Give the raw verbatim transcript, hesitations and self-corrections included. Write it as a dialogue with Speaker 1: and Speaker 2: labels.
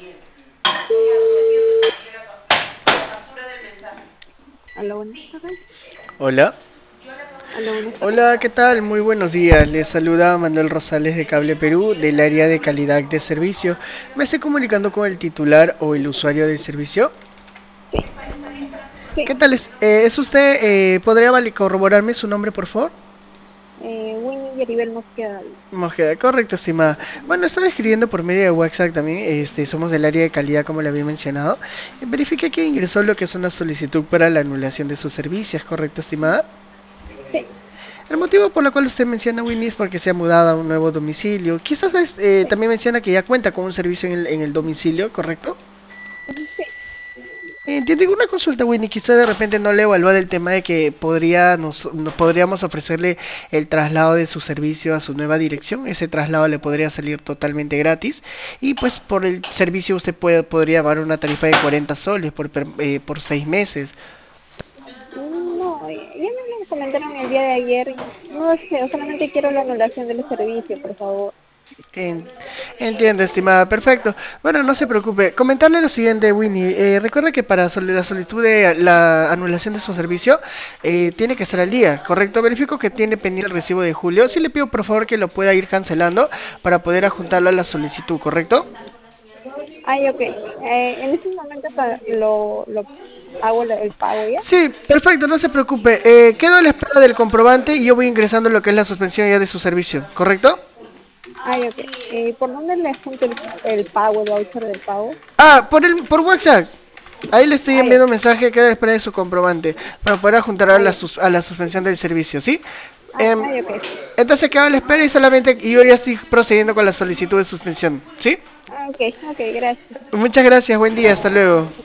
Speaker 1: Hola, buenas tardes.
Speaker 2: Hola.
Speaker 1: Hola, buenas tardes.
Speaker 2: Hola, ¿qué tal? Muy buenos días. Les saluda Manuel Rosales de Cable Perú del área de calidad de servicio. Me estoy comunicando con el titular o el usuario del servicio.
Speaker 1: Sí, sí.
Speaker 2: ¿Qué tal es? Eh, ¿es usted? Eh, ¿podría vali- corroborarme su nombre, por favor?
Speaker 1: Eh, Winnie Yeribel Mosqueda.
Speaker 2: Mojeda, correcto, estimada. Bueno, estaba escribiendo por medio de WhatsApp también. Este, somos del área de calidad, como le había mencionado. Verifique que ingresó lo que es una solicitud para la anulación de sus servicios, ¿correcto, estimada?
Speaker 1: Sí,
Speaker 2: El motivo por el cual usted menciona Winnie es porque se ha mudado a un nuevo domicilio. Quizás eh,
Speaker 1: sí,
Speaker 2: también menciona que ya cuenta con un servicio en el, en el domicilio, ¿correcto?
Speaker 1: ujú, sí.
Speaker 2: Eh, Entiendo una consulta, Winnie. Quizá de repente no le evalúa el tema de que podría nos, no- podríamos ofrecerle el traslado de su servicio a su nueva dirección. Ese traslado le podría salir totalmente gratis. Y pues por el servicio usted puede, podría pagar una tarifa de cuarenta soles por, per- eh, por seis meses.
Speaker 1: No, eh, ya me lo comentaron el día de ayer. No sé, solamente quiero la anulación del servicio, por favor.
Speaker 2: En- Entiendo, estimada, perfecto. Bueno, no se preocupe. Comentarle lo siguiente, Winnie. Eh, recuerda que para sol- la solicitud de la anulación de su servicio eh, tiene que estar al día, ¿correcto? Verifico que tiene pendiente el recibo de julio. Sí le pido por favor que lo pueda ir cancelando para poder adjuntarlo a la solicitud, ¿correcto?
Speaker 1: Ay, ok. Eh, en estos momentos ah, lo, lo hago el, el pago ya.
Speaker 2: Sí, perfecto, no se preocupe. Eh, quedo a la espera del comprobante y yo voy ingresando lo que es la suspensión ya de su servicio, ¿correcto?
Speaker 1: Ay, ok. Eh, ¿por dónde le junto el, el pago, el voucher del pago?
Speaker 2: Ah, por el, por WhatsApp. Ahí le estoy
Speaker 1: Ay,
Speaker 2: enviando
Speaker 1: ok.
Speaker 2: un mensaje que debe esperar de su comprobante para poder juntar a
Speaker 1: Ay,
Speaker 2: la,
Speaker 1: ok.
Speaker 2: sus- a la suspensión del servicio, ¿sí?
Speaker 1: Ay,
Speaker 2: Em,
Speaker 1: ay, ok.
Speaker 2: entonces quedo a la espera y solamente yo ya estoy procediendo con la solicitud de suspensión, ¿sí?
Speaker 1: Ah, ok, ok, gracias.
Speaker 2: Muchas gracias, buen día, hasta luego.